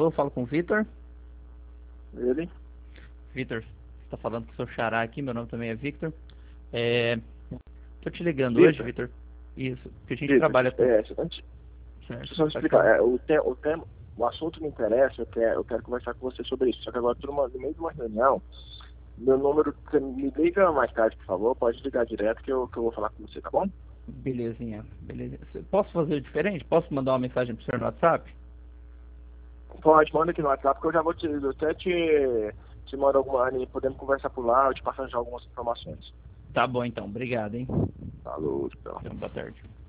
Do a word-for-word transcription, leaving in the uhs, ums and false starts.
Alô, falo com o Vitor. Ele? Vitor, você tá falando com o seu xará aqui, meu nome também é Victor. É, tô te ligando hoje, Vitor? Vitor. Isso, porque a gente Vitor, trabalha com... é, antes, deixa eu Certo, só pode explicar. falar. É, o, te, o, tema, o assunto me interessa, eu quero, eu quero conversar com você sobre isso. Só que agora estou no meio de uma reunião. Meu número, você me liga mais tarde, por favor. Pode ligar direto que eu, que eu vou falar com você, tá bom? Belezinha, beleza. Posso fazer diferente? Posso mandar uma mensagem pro senhor no WhatsApp? Pode, manda aqui no WhatsApp que eu já vou te, eu até te, te mando alguma, podemos conversar por lá, eu te passo já algumas informações. Tá bom então, obrigado, hein? Falou, então. Então, boa tarde.